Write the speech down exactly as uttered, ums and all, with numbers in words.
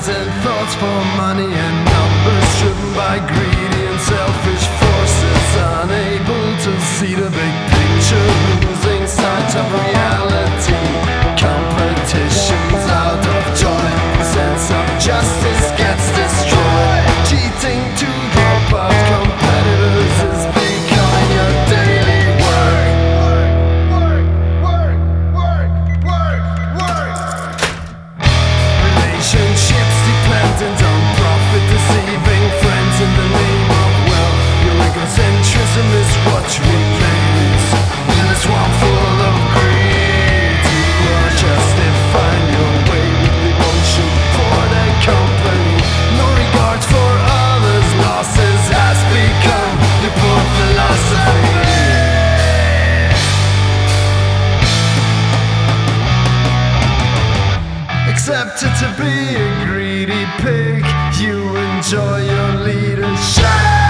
and thoughts for money and numbers, driven by greedy and selfish forces, unable to see the big picture, losing sight of reality. Competition's out of joy, sense of justice gets destroyed. Cheating to drop out competitors is becoming your daily work. Work, work, work, work, work, work. Relationships dependent on profit, deceiving friends in the name of wealth. Your egocentrism is what remains in a swamp full of greed. You are justifying your way with devotion for the company. No regard for others' losses has become your poor philosophy. Accepted to be a greedy pig, you enjoy your leadership.